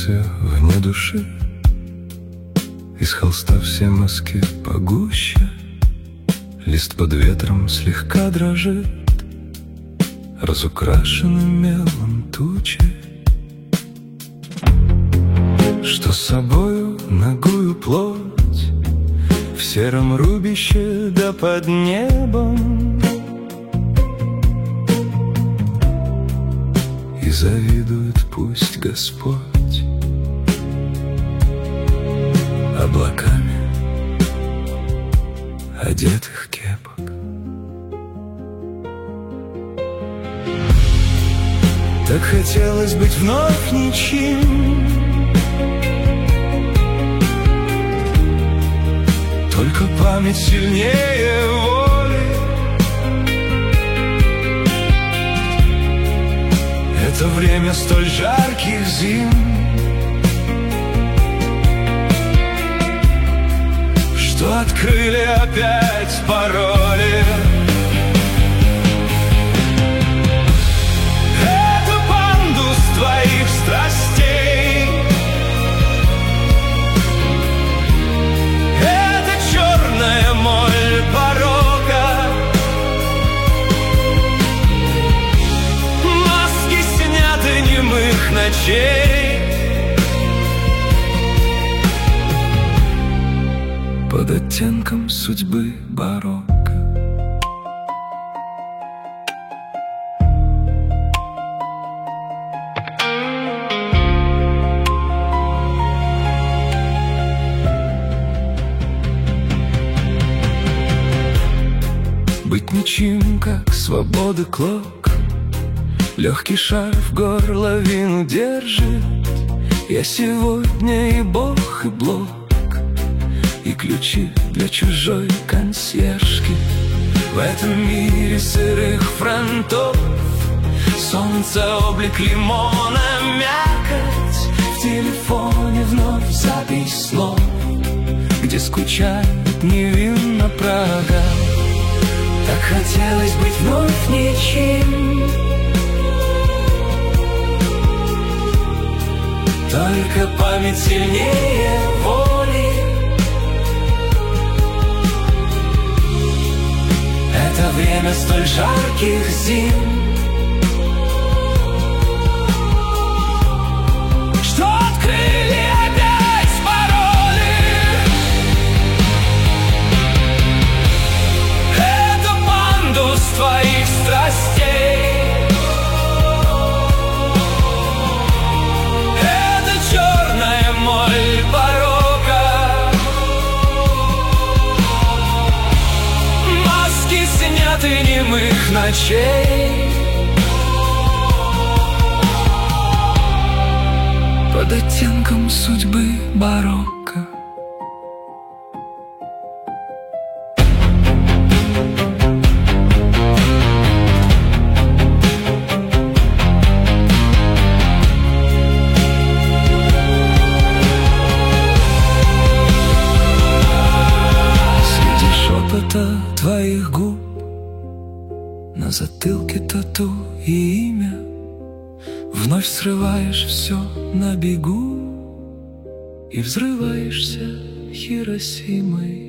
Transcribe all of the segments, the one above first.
ее вне души. Из холста все мазки погуще, лист под ветром слегка дрожит, разукрашены мелом тучи. Что собою нагую плоть в сером рубище да под небом, и завидует пусть Господь облаками одетых кепок. Так хотелось быть вновь ничем, только память сильнее воли. Это время столь жарких зим, что открыли опять пароли. Это пандус твоих страстей, это черная моль порока. Маски сняты немых ночей, под оттенком судьбы барокко. Быть ничем, как свободы клок, легкий шарф горловину держит. Я сегодня и бог, и блок, и ключи для чужой консьержки. В этом мире сырых фронтов солнце, облик лимона, мякоть. В телефоне вновь запись слов, где скучает невинно Прага. Так хотелось быть вновь ничем, только память сильнее воли. Это время столь жарких зим, что открыли опять пароли. Это пандус твоих страстей, это черная моль порока. Маски сняты немых ночей, под оттенком судьбы барокко. Среди шепота твоих губ на затылке тату и имя. Вновь срываешь все на бегу и взрываешься Хиросимой.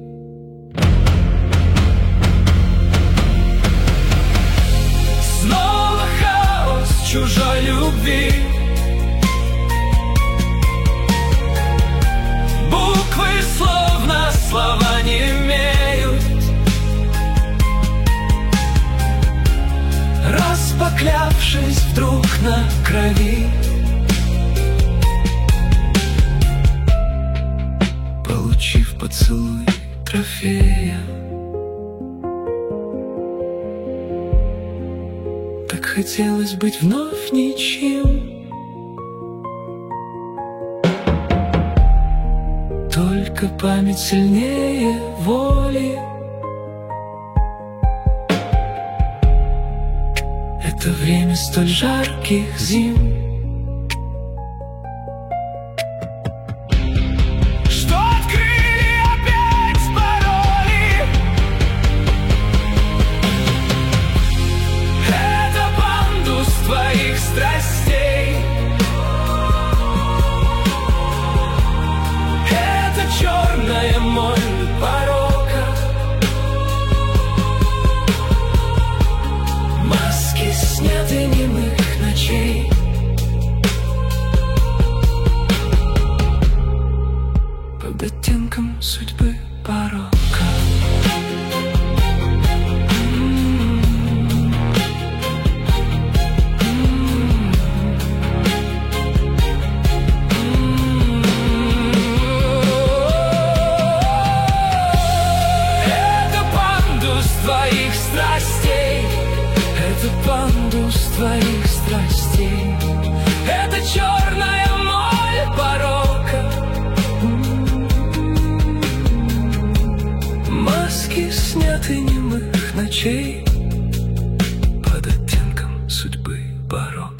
Снова хаос чужой любви, буквы словно слова не имеют. Распоклявшись вдруг на крови, получив поцелуй трофея. Так хотелось быть вновь ничем, только память сильнее воли. Это время столь жарких зим, что открыли опять пароли. Это пандус твоих страстей, оттенком судьбы порока. Твоих страстей, это пандус твоих страстей, это черная моль порока. Маски сняты немых ночей под оттенком судьбы порока.